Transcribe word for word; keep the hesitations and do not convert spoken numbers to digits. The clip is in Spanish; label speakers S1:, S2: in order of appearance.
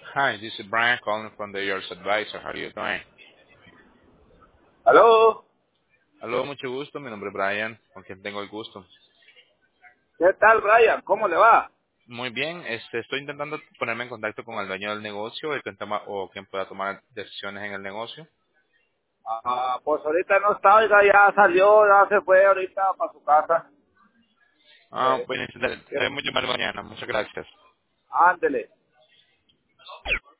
S1: Hi, this is Brian calling from the Yours Advisor. How are you doing?
S2: ¿Aló?
S1: Aló, mucho gusto. Mi nombre es Brian, con quien tengo el gusto.
S2: ¿Qué tal, Brian? ¿Cómo le va?
S1: Muy bien, este, estoy intentando ponerme en contacto con el dueño del negocio, el que toma, o quien pueda tomar decisiones en el negocio.
S2: Ah, pues ahorita no está, oiga, ya salió, ya se fue ahorita para su casa.
S1: Ah,
S2: Eh,
S1: bueno,
S2: ¿qué?
S1: debemos llamar mañana. Muchas gracias.
S2: Ándele.